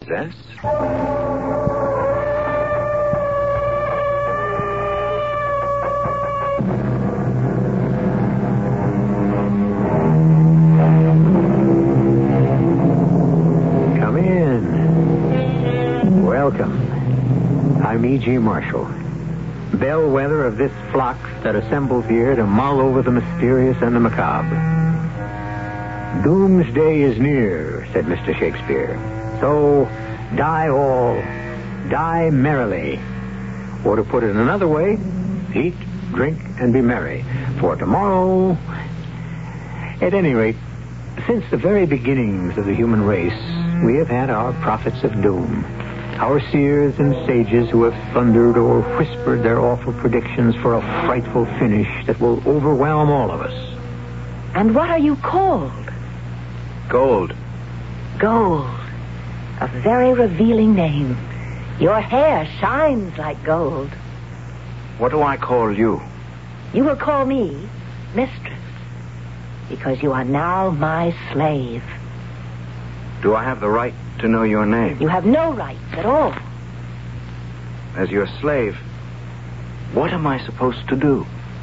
Princess. Come in. Welcome. I'm E.G. Marshall, bellwether of this flock that assembles here to mull over the mysterious and the macabre. Doomsday is near, said Mr. Shakespeare. So, die all, die merrily. Or to put it another way, eat, drink, and be merry. For tomorrow... At any rate, since the very beginnings of the human race, we have had our prophets of doom. Our seers and sages who have thundered or whispered their awful predictions for a frightful finish that will overwhelm all of us. And what are you called? Gold. Gold. A very revealing name. Your hair shines like gold. What do I call you? You will call me Mistress, because you are now my slave. Do I have the right to know your name? You have no rights at all. As your slave, what am I supposed to do?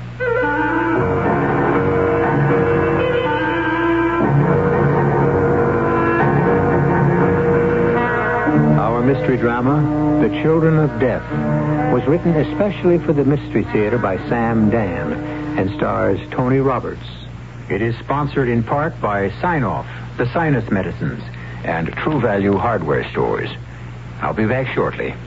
Our mystery drama, The Children of Death, was written especially for the Mystery Theater by Sam Dan and stars Tony Roberts. It is sponsored in part by Sign-Off, the sinus medicines, and True Value hardware stores. I'll be back shortly.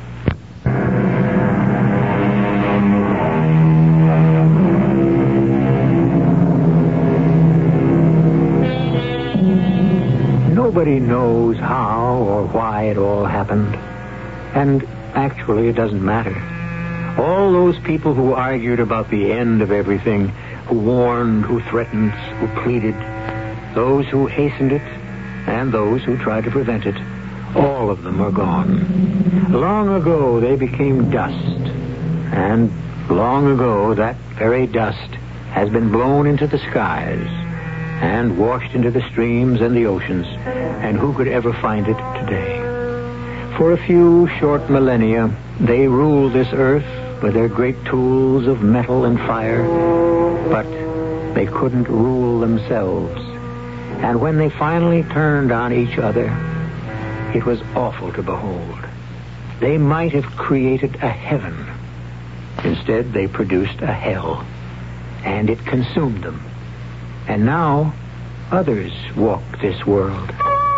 Nobody knows how or why it all happened. And actually, it doesn't matter. All those people who argued about the end of everything, who warned, who threatened, who pleaded, those who hastened it, and those who tried to prevent it, all of them are gone. Long ago, they became dust. And long ago, that very dust has been blown into the skies and washed into the streams and the oceans. And who could ever find it today? For a few short millennia, they ruled this earth with their great tools of metal and fire, but they couldn't rule themselves. And when they finally turned on each other, it was awful to behold. They might have created a heaven. Instead, they produced a hell, and it consumed them. And now, others walk this world.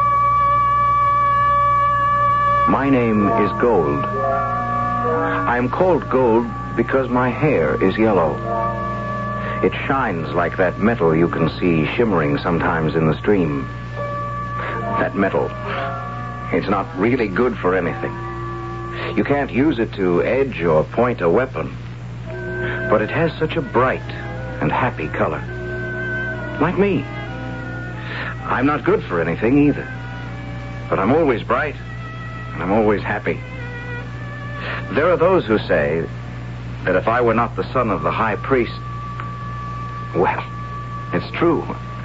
My name is Gold. I am called Gold because my hair is yellow. It shines like that metal you can see shimmering sometimes in the stream. That metal, it's not really good for anything. You can't use it to edge or point a weapon. But it has such a bright and happy color. Like me. I'm not good for anything either. But I'm always bright, and I'm always happy. There are those who say that if I were not the son of the high priest, well, it's true.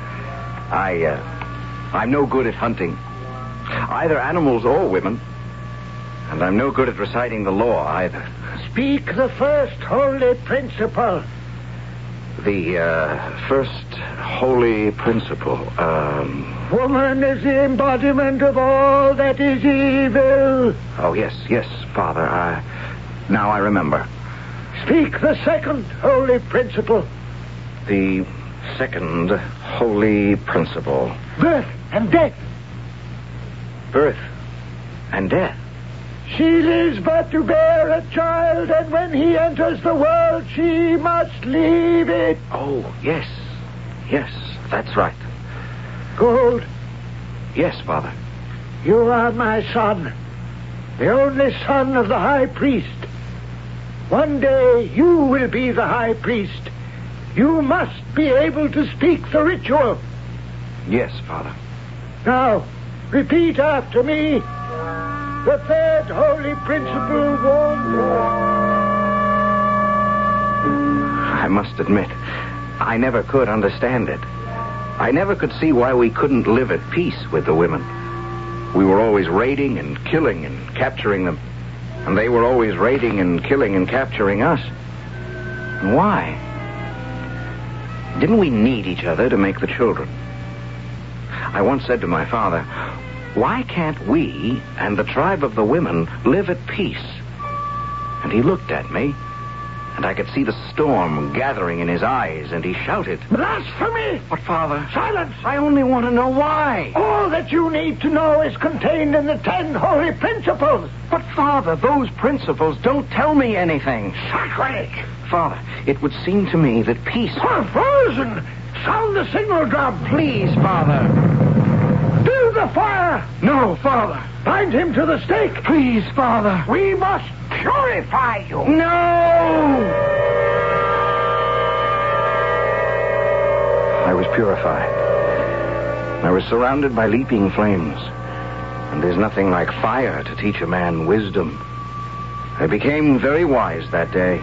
I'm no good at hunting, either animals or women, and I'm no good at reciting the law either. Speak the first holy principle. The first holy principle. Woman is the embodiment of all that is evil. Oh, yes, Father. Now I remember. Speak the second holy principle. The second holy principle. Birth and death. Birth and death. She lives but to bear a child, and when he enters the world, she must leave it. Oh, yes, that's right. Gold. Yes, Father. You are my son, the only son of the high priest. One day you will be the high priest. You must be able to speak the ritual. Yes, Father. Now, repeat after me. The third holy principle warns I must admit, I never could understand it. I never could see why we couldn't live at peace with the women. We were always raiding and killing and capturing them. And they were always raiding and killing and capturing us. And why? Didn't we need each other to make the children? I once said to my father, why can't we and the tribe of the women live at peace? And he looked at me, and I could see the storm gathering in his eyes, and he shouted, Blasphemy! But, Father... Silence! I only want to know why. All that you need to know is contained in the 10 holy principles. But, Father, those principles don't tell me anything. Sacrilege! Father, it would seem to me that peace... Perversion! Sound the signal drum. Please, Father. Build the fire. No, Father. Bind him to the stake. Please, Father. We must purify you. No! I was purified. I was surrounded by leaping flames. And there's nothing like fire to teach a man wisdom. I became very wise that day.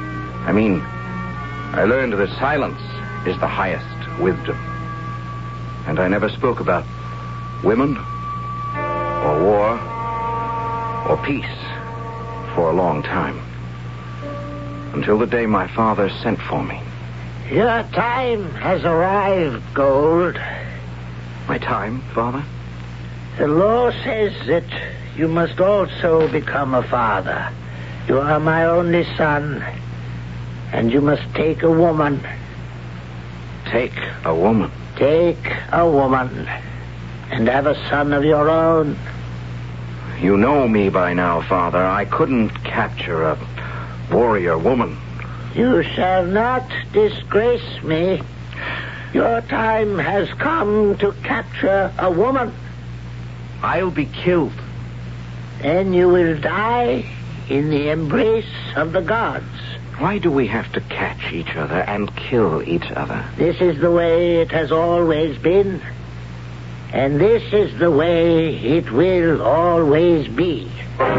I learned that silence is the highest wisdom. And I never spoke about women, or war, or peace for a long time. Until the day my father sent for me. Your time has arrived, Gold. My time, Father? The law says that you must also become a father. You are my only son, and you must take a woman. Take a woman? Take a woman, and have a son of your own. You know me by now, Father. I couldn't capture a warrior woman. You shall not disgrace me. Your time has come to capture a woman. I'll be killed. Then you will die in the embrace of the gods. Why do we have to catch each other and kill each other? This is the way it has always been. And this is the way it will always be.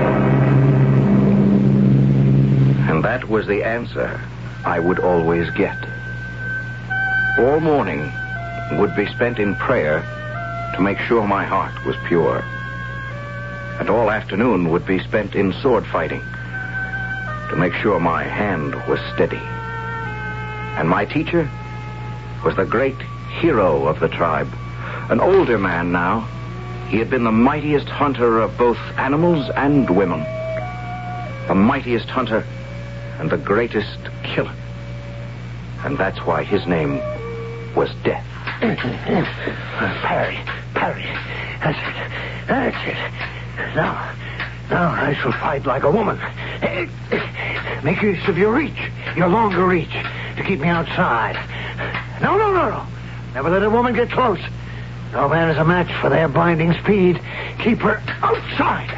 And that was the answer I would always get. All morning would be spent in prayer to make sure my heart was pure. And all afternoon would be spent in sword fighting to make sure my hand was steady. And my teacher was the great hero of the tribe, an older man now. He had been the mightiest hunter of both animals and women, the mightiest hunter and the greatest killer. And that's why his name was Death. Parry. That's it. Now I shall fight like a woman. Make use of your reach, your longer reach, to keep me outside. No. Never let a woman get close. No man is a match for their blinding speed. Keep her outside.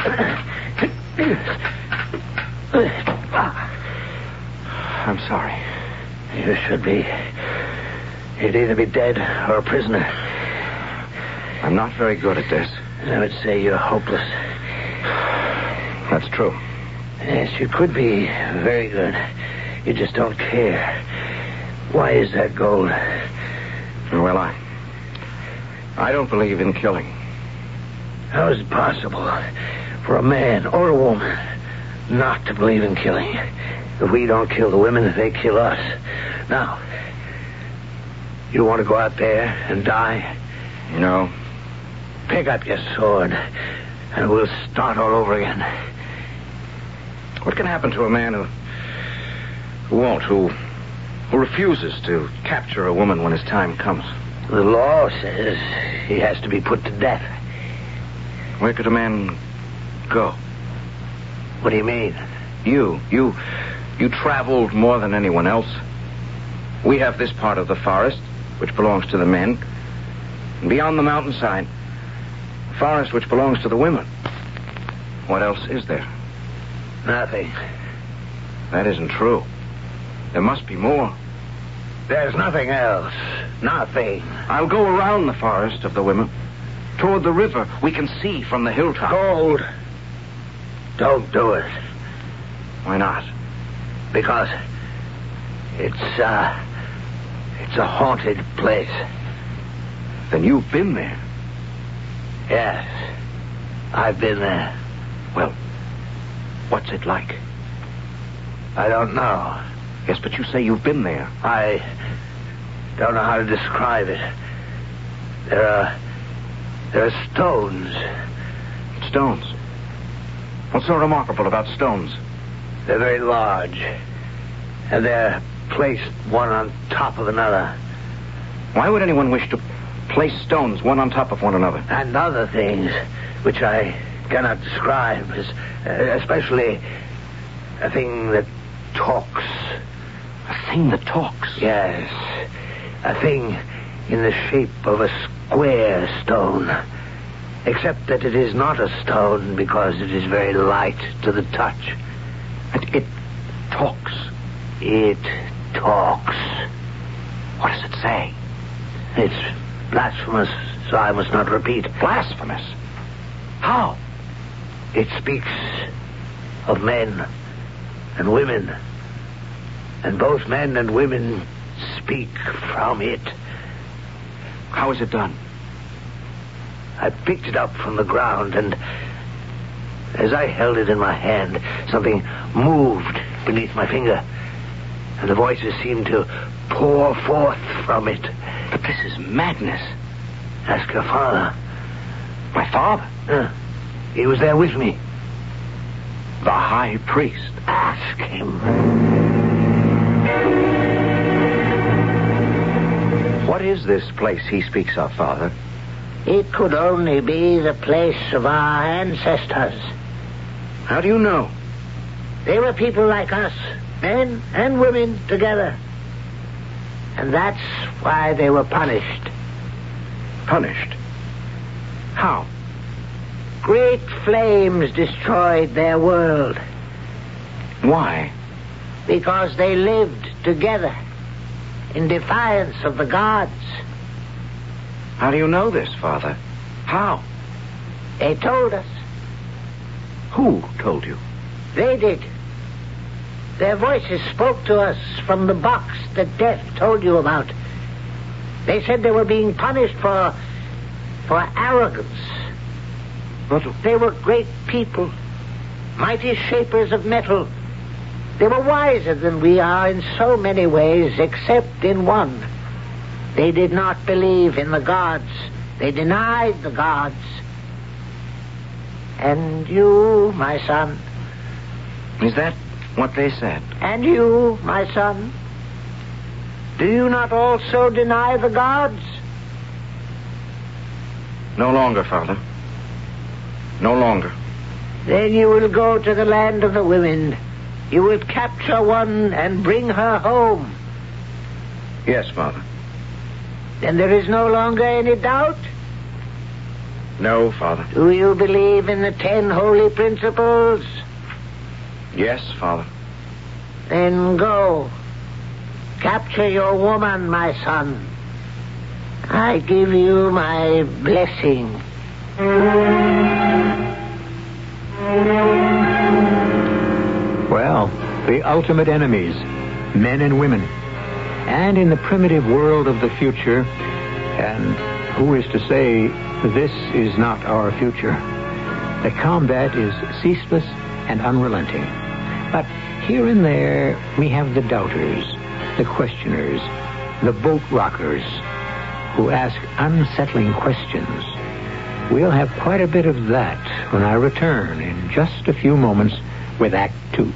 I'm sorry. You should be. You'd either be dead or a prisoner. I'm not very good at this. I would say you're hopeless. That's true. Yes, you could be very good. You just don't care. Why is that, Gold? Well, I don't believe in killing. How is it possible for a man or a woman not to believe in killing? If we don't kill the women, they kill us. Now, you want to go out there and die? No. Pick up your sword, and we'll start all over again. What can happen to a man who refuses to capture a woman when his time comes? The law says he has to be put to death. Where could a man go? What do you mean? You traveled more than anyone else. We have this part of the forest, which belongs to the men. And beyond the mountainside, a forest which belongs to the women. What else is there? Nothing. That isn't true. There must be more. There's nothing else. Nothing. I'll go around the forest of the women, toward the river we can see from the hilltop. Gold. Don't do it. Why not? Because it's a haunted place. Then you've been there. Yes. I've been there. Well, what's it like? I don't know. Yes, but you say you've been there. I don't know how to describe it. There are stones. Stones? What's so remarkable about stones? They're very large. And they're placed one on top of another. Why would anyone wish to place stones one on top of one another? And other things, which I cannot describe, especially a thing that talks. A thing that talks? Yes. A thing in the shape of a square stone. Except that it is not a stone because it is very light to the touch. It talks. It talks. What does it say? It's blasphemous, so I must not repeat. Blasphemous? How? It speaks of men and women. And both men and women speak from it. How is it done? I picked it up from the ground, and as I held it in my hand, something moved beneath my finger, and the voices seemed to pour forth from it. But this is madness. Ask your father. My father? He was there with me. The high priest. Ask him. What is this place he speaks of, Father? It could only be the place of our ancestors. How do you know? They were people like us, men and women together. And that's why they were punished. Punished? How? Great flames destroyed their world. Why? Because they lived together in defiance of the gods. How do you know this, Father? How? They told us. Who told you? They did. Their voices spoke to us from the box that Death told you about. They said they were being punished for arrogance. But they were great people, mighty shapers of metal. They were wiser than we are in so many ways, except in one. They did not believe in the gods. They denied the gods. And you, my son. Is that what they said? And you, my son. Do you not also deny the gods? No longer, Father. No longer. Then you will go to the land of the women. You will capture one and bring her home. Yes, Father. Then there is no longer any doubt? No, Father. Do you believe in the 10 holy principles? Yes, Father. Then go. Capture your woman, my son. I give you my blessing. Well, the ultimate enemies, men and women. And in the primitive world of the future, and who is to say this is not our future, the combat is ceaseless and unrelenting. But here and there, we have the doubters, the questioners, the boat rockers, who ask unsettling questions. We'll have quite a bit of that when I return in just a few moments with Act 2.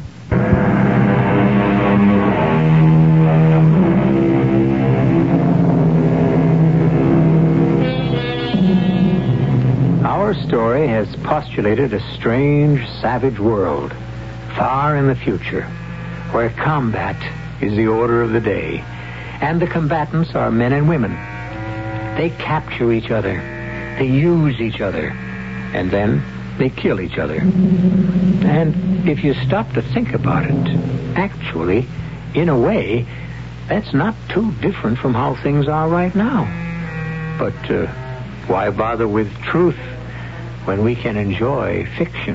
Our story has postulated a strange, savage world, far in the future, where combat is the order of the day, and the combatants are men and women. They capture each other, they use each other, and then they kill each other. And if you stop to think about it, actually, in a way, that's not too different from how things are right now. But why bother with truth when we can enjoy fiction?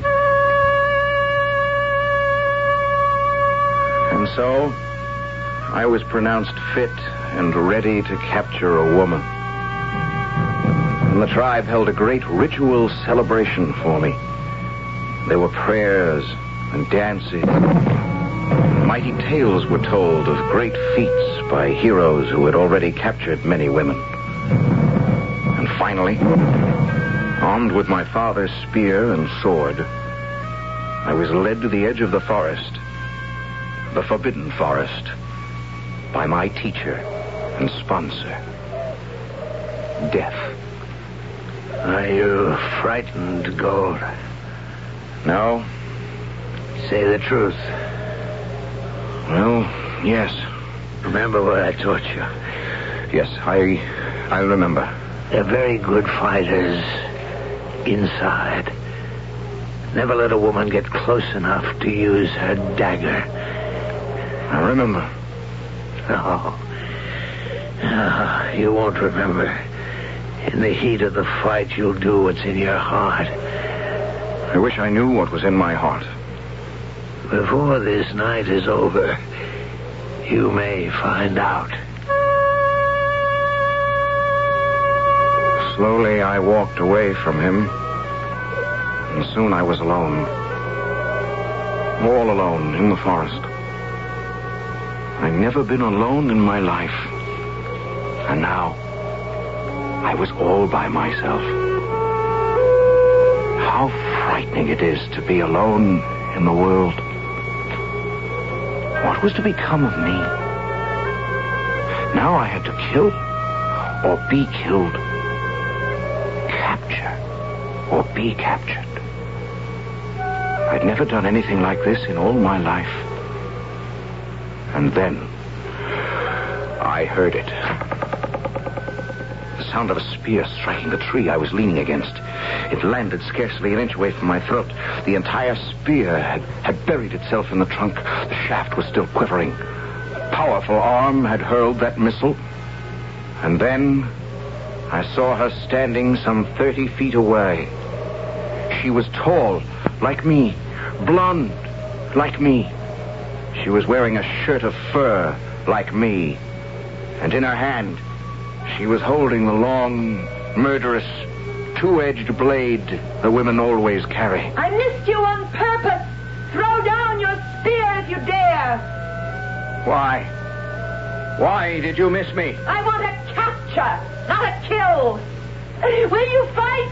And so, I was pronounced fit and ready to capture a woman. and the tribe held a great ritual celebration for me. There were prayers and dances. Mighty tales were told of great feats by heroes who had already captured many women. And finally, armed with my father's spear and sword, I was led to the edge of the forest, the forbidden forest, by my teacher and sponsor, Death. Are you frightened, Gold? No? Say the truth. Well, yes. Remember what I taught you. Yes, I remember. They're very good fighters inside. Never let a woman get close enough to use her dagger. I remember. No, you won't remember. In the heat of the fight, you'll do what's in your heart. I wish I knew what was in my heart. Before this night is over, you may find out. Slowly, I walked away from him, and soon I was alone. All alone in the forest. I'd never been alone in my life. And now, I was all by myself. How frightening it is to be alone in the world. What was to become of me? Now I had to kill or be killed. Capture or be captured. I'd never done anything like this in all my life. And then I heard it. The sound of a spear striking the tree I was leaning against. It landed scarcely an inch away from my throat. The entire spear had buried itself in the trunk. The shaft was still quivering. A powerful arm had hurled that missile. And then I saw her standing some 30 feet away. She was tall, like me, blonde, like me. She was wearing a shirt of fur, like me. And in her hand, she was holding the long, murderous, two-edged blade the women always carry. I missed you on purpose. Throw down your spear if you dare. Why? Why did you miss me? I want a capture, not a kill. Will you fight?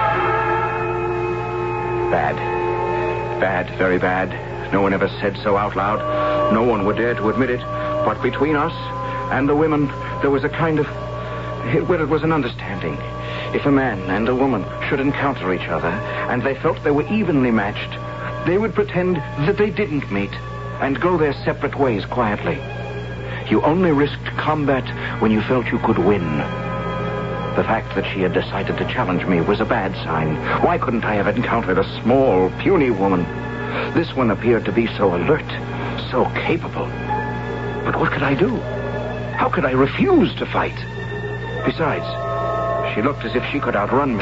Bad. Bad, very bad. No one ever said so out loud. No one would dare to admit it. But between us and the women, there was a kind of... Well, it was an understanding. If a man and a woman should encounter each other, and they felt they were evenly matched, they would pretend that they didn't meet, and go their separate ways quietly. You only risked combat when you felt you could win. The fact that she had decided to challenge me was a bad sign. Why couldn't I have encountered a small, puny woman? This one appeared to be so alert, so capable. But what could I do? How could I refuse to fight? Besides, she looked as if she could outrun me.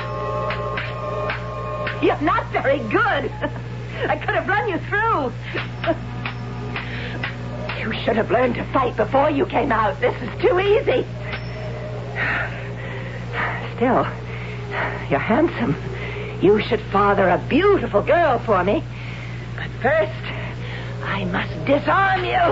You're not very good. I could have run you through. You should have learned to fight before you came out. This is too easy. Still, you're handsome. You should father a beautiful girl for me. But first, I must disarm you.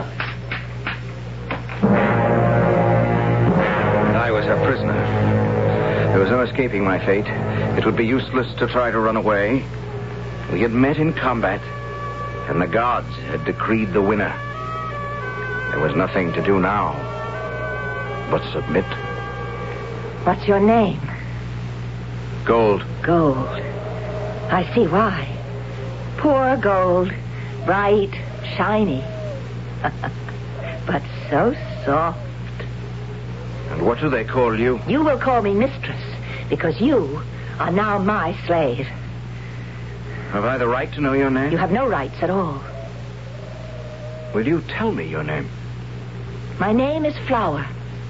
I was her prisoner. There was no escaping my fate. It would be useless to try to run away. We had met in combat, and the gods had decreed the winner. There was nothing to do now but submit. What's your name? Gold. Gold. I see why. Poor Gold. Bright, shiny. But so soft. And what do they call you? You will call me mistress, because you are now my slave. Have I the right to know your name? You have no rights at all. Will you tell me your name? My name is Flower.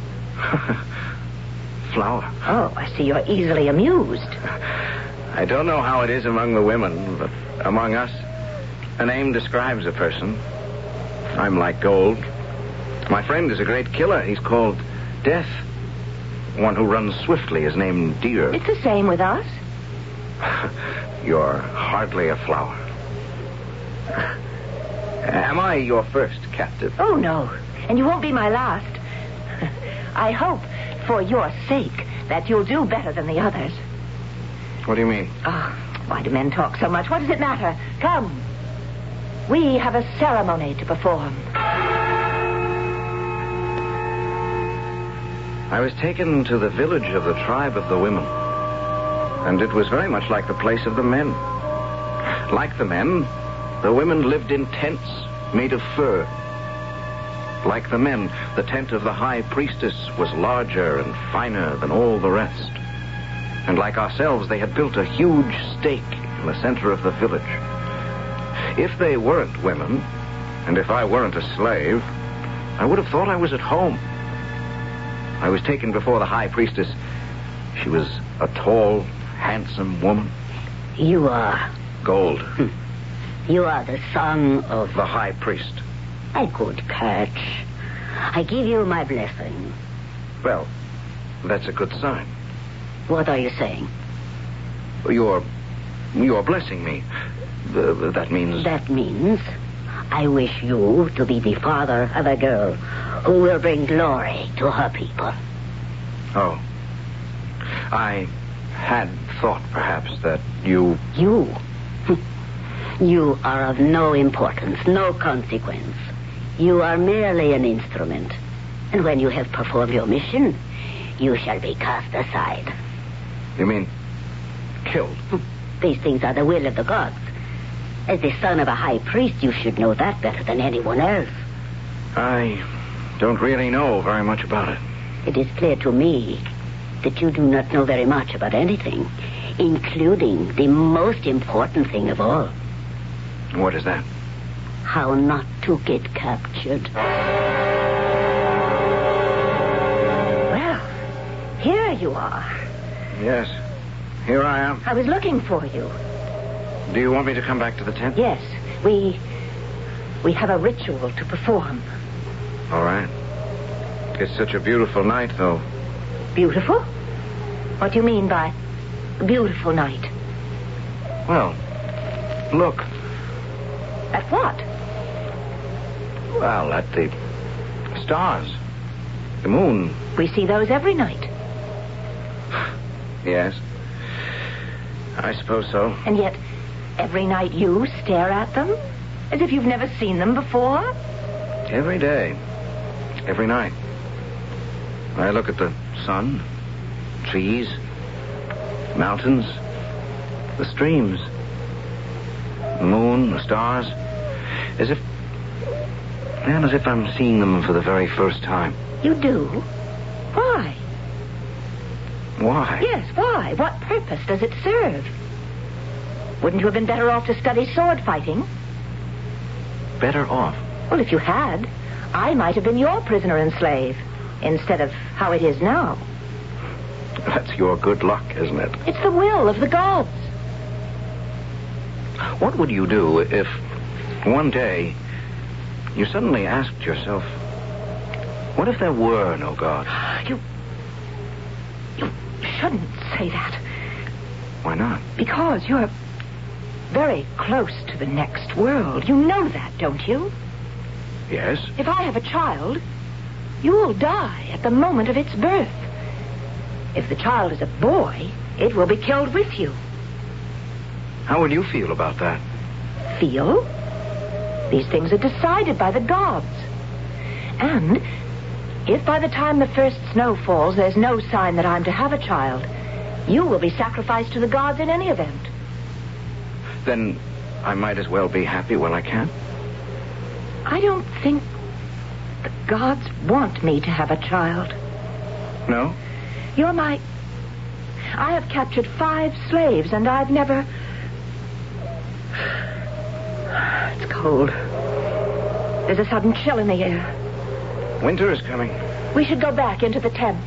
Flower. Oh, I see you're easily amused. I don't know how it is among the women, but among us, a name describes a person. I'm like Gold. My friend is a great killer. He's called Death. one who runs swiftly is named Deer. It's the same with us. You're hardly a flower. Am I your first captive? Oh, no. And you won't be my last. I hope, for your sake, that you'll do better than the others. What do you mean? Oh, why do men talk so much? What does it matter? Come. We have a ceremony to perform. I was taken to the village of the tribe of the women. And it was very much like the place of the men. Like the men, the women lived in tents made of fur. Like the men, the tent of the high priestess was larger and finer than all the rest. And like ourselves, they had built a huge stake in the center of the village. If they weren't women, and if I weren't a slave, I would have thought I was at home. I was taken before the high priestess. She was a tall, handsome woman. You are... Gold. You are the son of... The high priest. A good catch. I give you my blessing. Well, that's a good sign. What are you saying? You're blessing me. That means... That means I wish you to be the father of a girl who will bring glory to her people. Oh. I had thought, perhaps, that you... You? You are of no importance, no consequence. You are merely an instrument. And when you have performed your mission, you shall be cast aside. You mean killed? These things are the will of the gods. As the son of a high priest, you should know that better than anyone else. I don't really know very much about it. It is clear to me that you do not know very much about anything, including the most important thing of all. What is that? How not to get captured. Well, here you are. Yes, here I am. I was looking for you. Do you want me to come back to the tent? Yes, we have a ritual to perform. All right. It's such a beautiful night, though. Beautiful? What do you mean by beautiful night? Well, look. At what? Well, at the stars. The moon. We see those every night. Yes. I suppose so. And yet, every night you stare at them? As if you've never seen them before? Every day. Every night. I look at the sun, trees, mountains, the streams, the moon, the stars, as if I'm seeing them for the very first time. You do? Why? Why? Yes, why? What purpose does it serve? Wouldn't you have been better off to study sword fighting? Better off? Well, if you had, I might have been your prisoner and slave, instead of how it is now. That's your good luck, isn't it? It's the will of the gods. What would you do if one day you suddenly asked yourself, what if there were no God? You shouldn't say that. Why not? Because you're very close to the next world. You know that, don't you? Yes. If I have a child, you will die at the moment of its birth. If the child is a boy, it will be killed with you. How would you feel about that? Feel? These things are decided by the gods. And if by the time the first snow falls, there's no sign that I'm to have a child, you will be sacrificed to the gods in any event. Then I might as well be happy while I can. I don't think the gods want me to have a child. No? You're my... I have captured 5 slaves, and I've never... It's cold. There's a sudden chill in the air. Winter is coming. We should go back into the tent.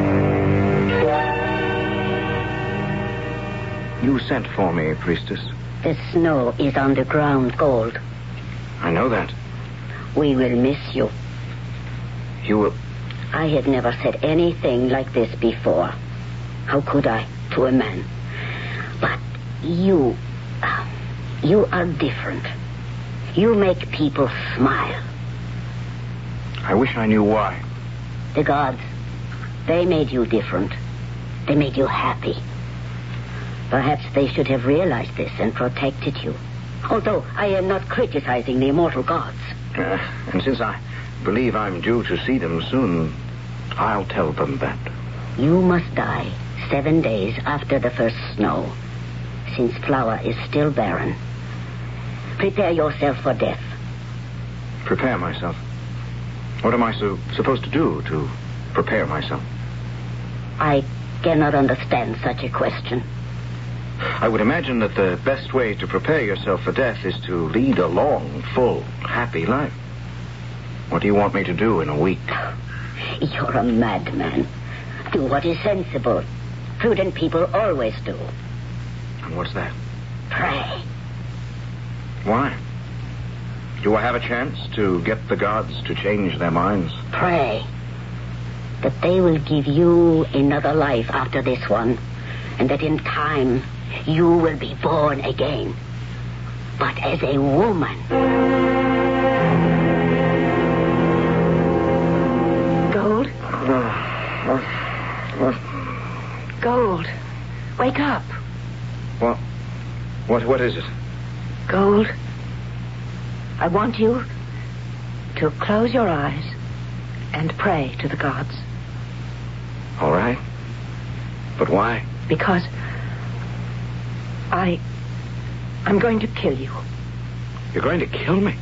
You sent for me, priestess. The snow is on the ground, Gold. I know that. We will miss you. You will... I had never said anything like this before. How could I, to a man? But you are different. You make people smile. I wish I knew why. The gods, they made you different. They made you happy. Perhaps they should have realized this and protected you. Although I am not criticizing the immortal gods. And since I believe I'm due to see them soon, I'll tell them that. You must die 7 days after the first snow, since Flower is still barren. Prepare yourself for death. Prepare myself? What am I supposed to do to prepare myself? I cannot understand such a question. I would imagine that the best way to prepare yourself for death is to lead a long, full, happy life. What do you want me to do in a week? You're a madman. Do what is sensible. Prudent people always do. And what's that? Pray. Why? Do I have a chance to get the gods to change their minds? Pray that they will give you another life after this one, and that in time you will be born again, but as a woman. Gold? Gold, wake up. What is it? Gold, I want you to close your eyes and pray to the gods. All right. But why? Because I'm going to kill you. You're going to kill me?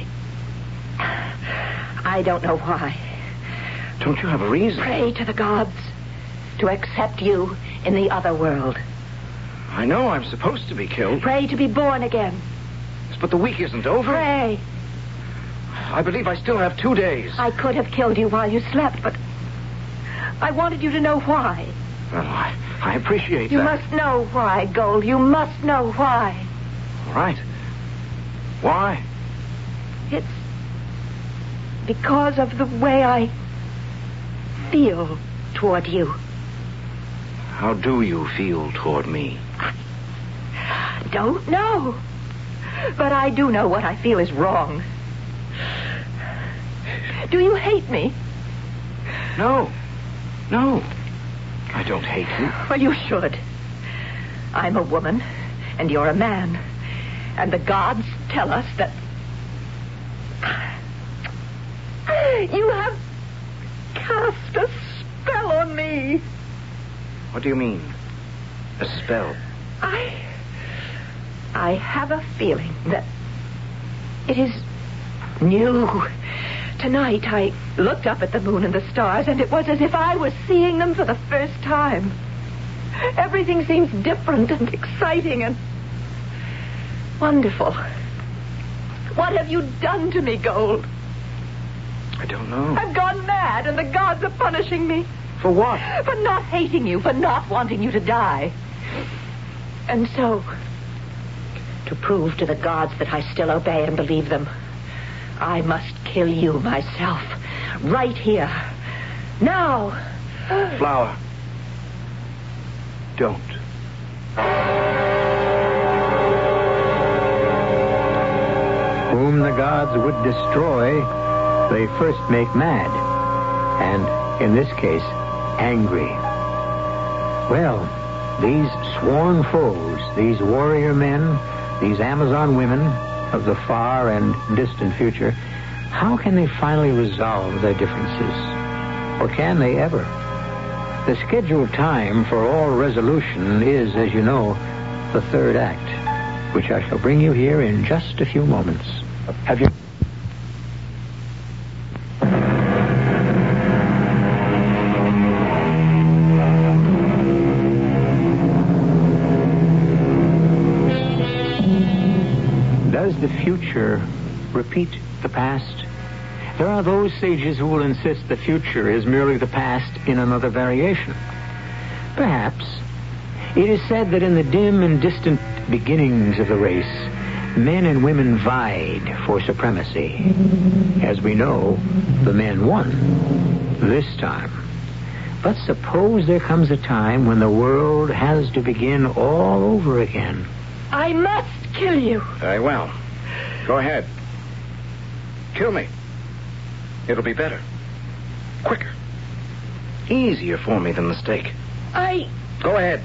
I don't know why. Don't you have a reason? Pray to the gods to accept you in the other world. I know I'm supposed to be killed. Pray to be born again. But the week isn't over. Pray. I believe I still have 2 days. I could have killed you while you slept, but I wanted you to know why. Well, I appreciate You that. must know why, Gold. You must know why. All right. Why? It's because of the way I feel toward you. How do you feel toward me? Don't know. But I do know what I feel is wrong. Do you hate me? No. I don't hate you. Well, you should. I'm a woman, and you're a man. And the gods tell us that you have cast a spell on me. What do you mean? A spell? I have a feeling that it is new. Tonight I looked up at the moon and the stars, and it was as if I was seeing them for the first time. Everything seems different and exciting and wonderful. What have you done to me, Gold? I don't know. I've gone mad, and the gods are punishing me. For what? For not hating you, for not wanting you to die. And so, to prove to the gods that I still obey and believe them, I must kill you myself. Right here. Now. Flower. Don't. Whom the gods would destroy, they first make mad. And, in this case, angry. Well, these sworn foes, these warrior men, these Amazon women of the far and distant future, how can they finally resolve their differences? Or can they ever? The scheduled time for all resolution is, as you know, the third act, which I shall bring you here in just a few moments. Have you... Does the future repeat the past? There are those sages who will insist the future is merely the past in another variation. Perhaps. It is said that in the dim and distant beginnings of the race, men and women vied for supremacy. As we know, the men won. this time. But suppose there comes a time when the world has to begin all over again. I must kill you. Very well. Go ahead. Kill me. It'll be better. Quicker. Easier for me than the stake. Go ahead.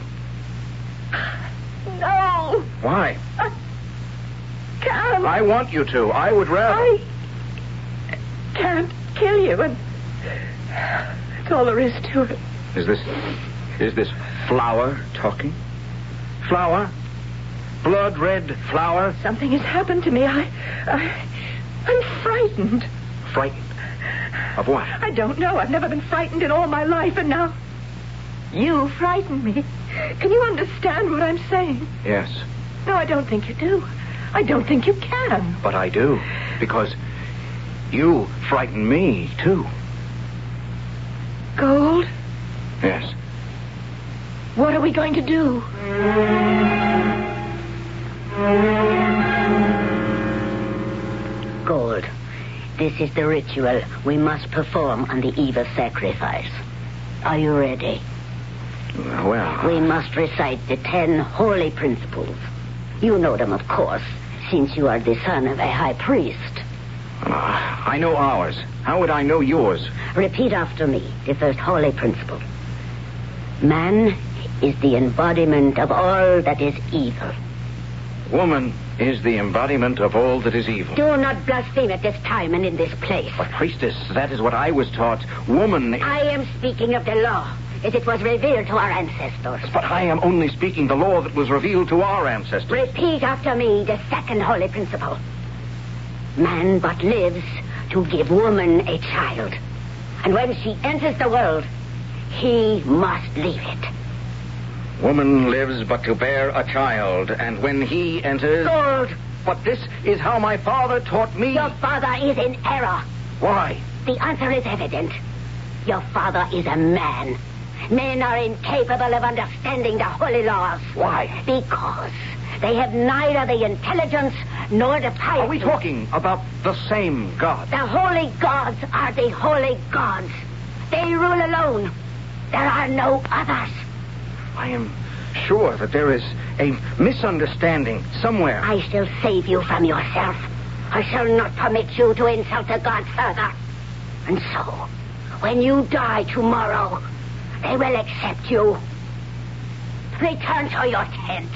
No. Why? I can't. I want you to. I would rather. I can't kill you, and that's all there is to it. Is this flower talking? Flower? Blood red flower? Something has happened to me. I'm frightened. Frightened? Of what? I don't know. I've never been frightened in all my life, and now you frighten me. Can you understand what I'm saying? Yes. No, I don't think you do. I don't think you can. But I do. Because you frighten me, too. Gold? Yes. What are we going to do? Gold. This is the ritual we must perform on the eve of sacrifice. Are you ready? Well... We must recite the 10 holy principles. You know them, of course, since you are the son of a high priest. I know ours. How would I know yours? Repeat after me the first holy principle. Man is the embodiment of all that is evil. Woman is the embodiment of all that is evil. Do not blaspheme at this time and in this place. But, priestess, that is what I was taught. Woman... I am speaking of the law, as it was revealed to our ancestors. But I am only speaking the law that was revealed to our ancestors. Repeat after me the second holy principle. Man but lives to give woman a child. And when she enters the world, he must leave it. Woman lives but to bear a child, and when he enters... Gold! But this is how my father taught me. Your father is in error. Why? The answer is evident. Your father is a man. Men are incapable of understanding the holy laws. Why? Because they have neither the intelligence nor the piety. Are we talking about the same God? The holy gods are the holy gods. They rule alone. There are no others. I am sure that there is a misunderstanding somewhere. I shall save you from yourself. I shall not permit you to insult the gods further. And so, when you die tomorrow, they will accept you. Return to your tent.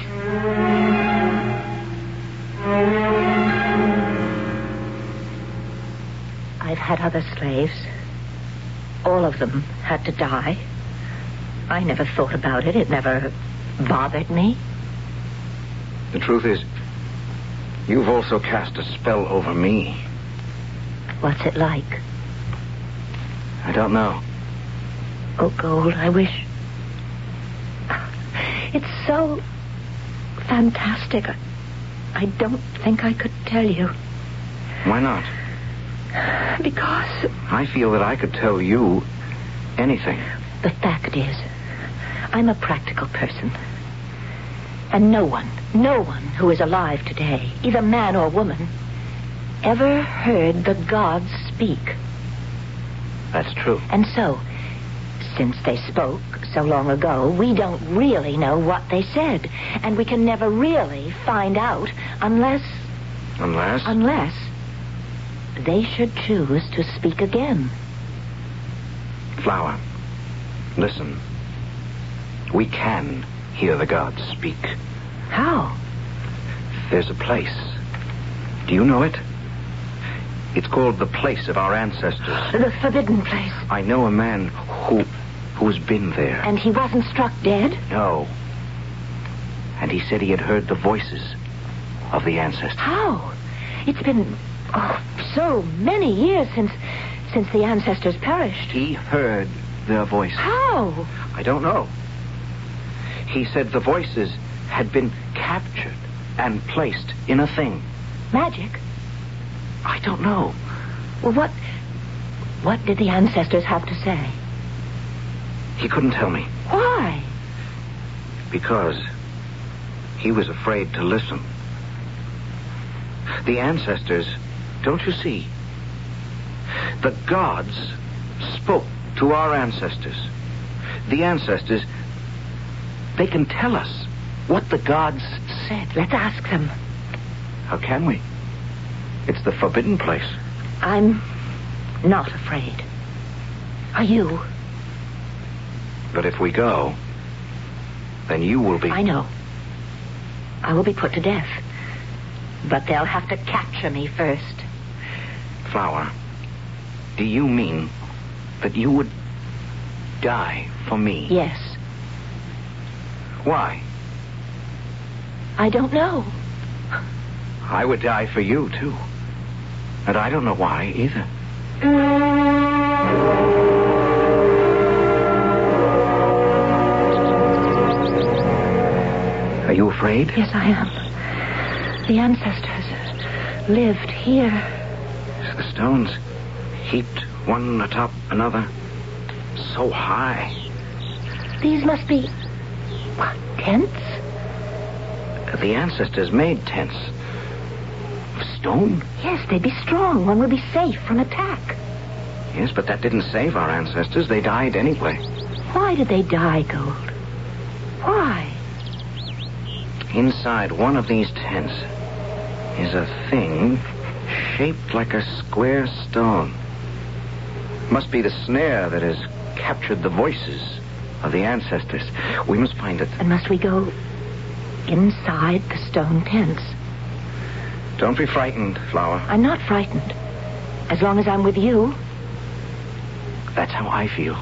I've had other slaves. All of them had to die. I never thought about it. It never bothered me. The truth is, you've also cast a spell over me. What's it like? I don't know. Oh, Gold, I wish... It's so fantastic. I don't think I could tell you. Why not? Because... I feel that I could tell you anything. The fact is, I'm a practical person. And no one who is alive today, either man or woman, ever heard the gods speak. That's true. And so, since they spoke so long ago, we don't really know what they said. And we can never really find out unless... Unless they should choose to speak again. Flower, listen. We can hear the gods speak. How? There's a place. Do you know it? It's called the Place of Our Ancestors. The Forbidden Place. I know a man who's been there. And he wasn't struck dead? No. And he said he had heard the voices of the ancestors. How? It's been so many years since the ancestors perished. He heard their voices. How? I don't know. He said the voices had been captured and placed in a thing. Magic? I don't know. Well, what did the ancestors have to say? He couldn't tell me. Why? Because he was afraid to listen. The ancestors, don't you see? The gods spoke to our ancestors. The ancestors, they can tell us what the gods said. Let's ask them. How can we? It's the forbidden place. I'm not afraid. Are you? But if we go, then you will be... I know. I will be put to death. But they'll have to capture me first. Flower, do you mean that you would die for me? Yes. Why? I don't know. I would die for you, too. And I don't know why, either. Are you afraid? Yes, I am. The ancestors lived here. The stones heaped one atop another, so high. These must be... what, tents? The ancestors made tents. Of stone? Yes, they'd be strong. One would be safe from attack. Yes, but that didn't save our ancestors. They died anyway. Why did they die, Gold? Why? Inside one of these tents is a thing shaped like a square stone. Must be the snare that has captured the voices of the ancestors. We must find it. And must we go inside the stone tents? Don't be frightened, Flower. I'm not frightened. As long as I'm with you. That's how I feel.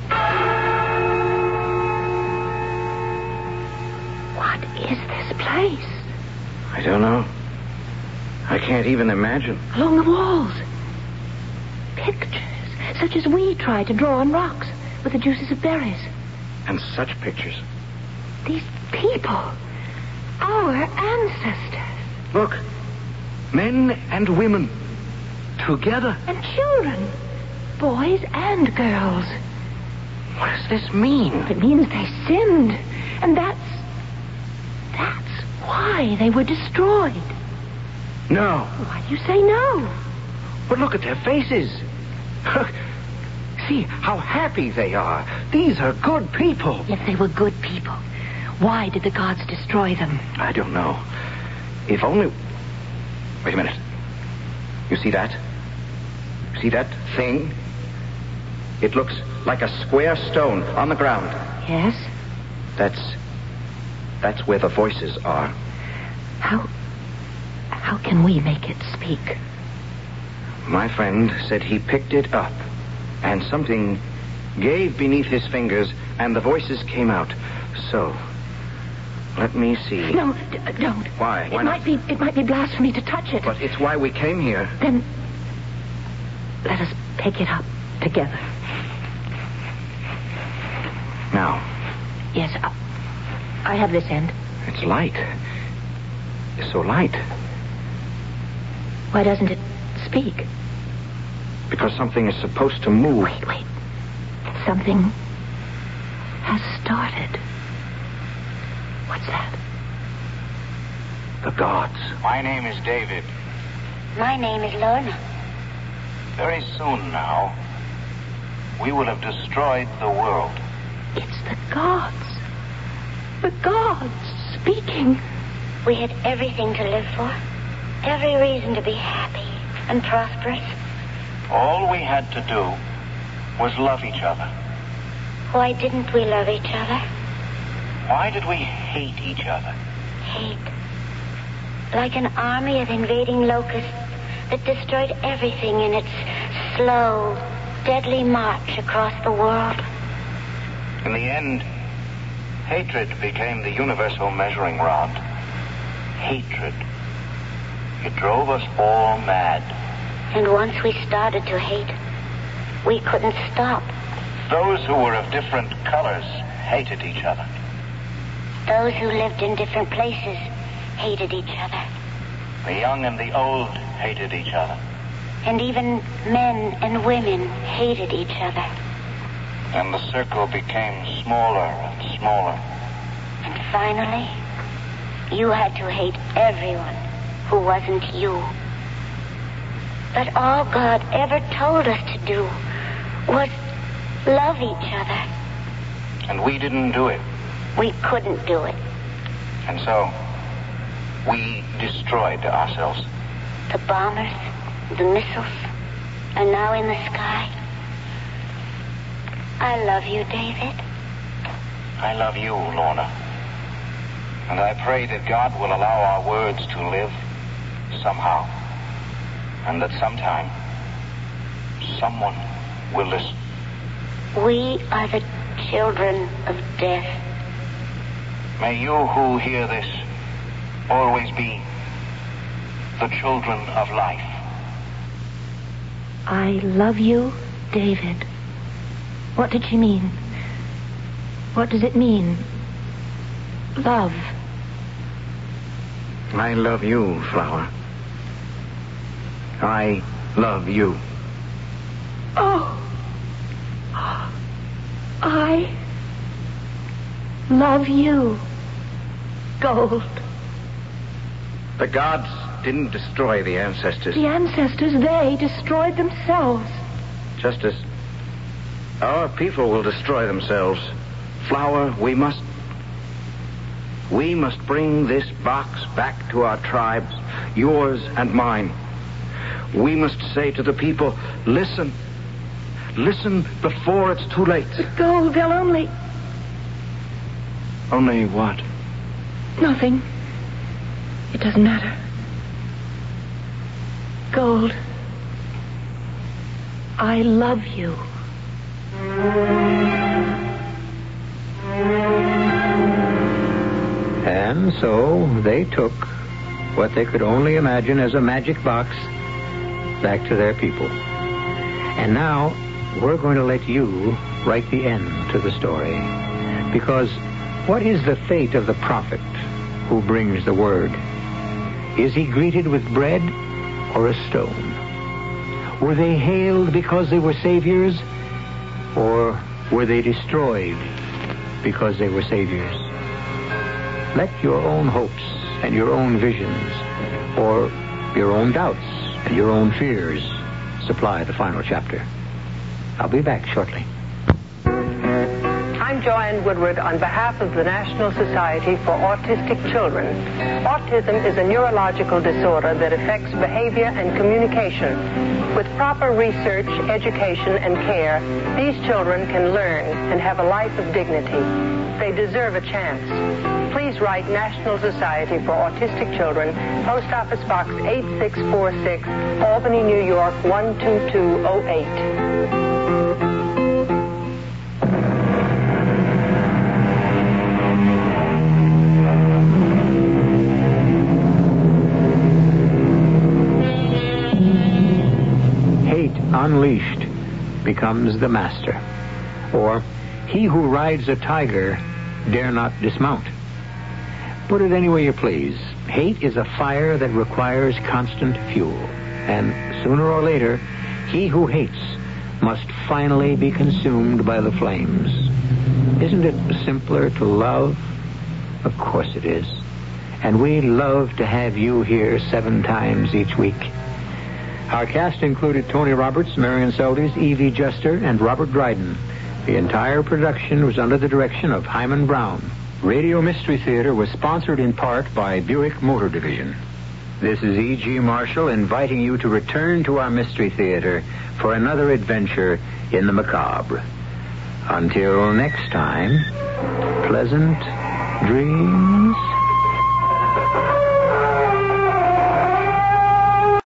What is this place? I don't know. I can't even imagine. Along the walls. Pictures, such as we try to draw on rocks with the juices of berries. And such pictures. These people. Our ancestors. Look. Men and women. Together. And children. Boys and girls. What does this mean? It means they sinned. And that's why they were destroyed. No. Why do you say no? But look at their faces. Look. See how happy they are. These are good people. If they were good people, why did the gods destroy them? I don't know. If only... Wait a minute. You see that? See that thing? It looks like a square stone on the ground. Yes? That's where the voices are. How can we make it speak? My friend said he picked it up, and something gave beneath his fingers, and the voices came out. So, let me see. No, don't. Why? Why not? It might be blasphemy to touch it. But it's why we came here. Then let us pick it up together. Now. Yes, I have this end. It's light. It's so light. Why doesn't it speak? Because something is supposed to move. Wait. Something has started. What's that? The gods. My name is David. My name is Lorna. Very soon now, we will have destroyed the world. It's the gods. The gods speaking. We had everything to live for. Every reason to be happy and prosperous. All we had to do was love each other. Why didn't we love each other? Why did we hate each other? Hate. Like an army of invading locusts that destroyed everything in its slow, deadly march across the world. In the end, hatred became the universal measuring rod. Hatred. It drove us all mad. And once we started to hate, we couldn't stop. Those who were of different colors hated each other. Those who lived in different places hated each other. The young and the old hated each other. And even men and women hated each other. And the circle became smaller and smaller. And finally, you had to hate everyone who wasn't you. But all God ever told us to do was love each other. And we didn't do it. We couldn't do it. And so, we destroyed ourselves. The bombers, the missiles, are now in the sky. I love you, David. I love you, Lorna. And I pray that God will allow our words to live somehow. And that sometime, someone will listen. We are the children of death. May you who hear this always be the children of life. I love you, David. What did she mean? What does it mean? Love. I love you, Flower. I love you. Oh. I love you, Gold. The gods didn't destroy the ancestors. The ancestors, they destroyed themselves. Just as our people will destroy themselves. Flower, we must bring this box back to our tribes, yours and mine. We must say to the people, listen. Listen before it's too late. But Gold, they'll only... Only what? Nothing. It doesn't matter. Gold, I love you. And so they took what they could only imagine as a magic box back to their people. And now we're going to let you write the end to the story. Because what is the fate of the prophet who brings the word? Is he greeted with bread or a stone? Were they hailed because they were saviors? Or were they destroyed because they were saviors? Let your own hopes and your own visions, or your own doubts and your own fears, supply the final chapter. I'll be back shortly. I'm Joanne Woodward on behalf of the National Society for Autistic Children. Autism is a neurological disorder that affects behavior and communication. With proper research, education, and care, these children can learn and have a life of dignity. They deserve a chance. Please write National Society for Autistic Children, Post Office Box 8646, Albany, New York 12208. Unleashed becomes the master. Or, he who rides a tiger dare not dismount. Put it any way you please. Hate is a fire that requires constant fuel. And sooner or later, he who hates must finally be consumed by the flames. Isn't it simpler to love? Of course it is. And we love to have you here 7 times each week. Our cast included Tony Roberts, Marion Seldes, Evie Juster, and Robert Dryden. The entire production was under the direction of Hyman Brown. Radio Mystery Theater was sponsored in part by Buick Motor Division. This is E.G. Marshall inviting you to return to our Mystery Theater for another adventure in the macabre. Until next time, pleasant dreams.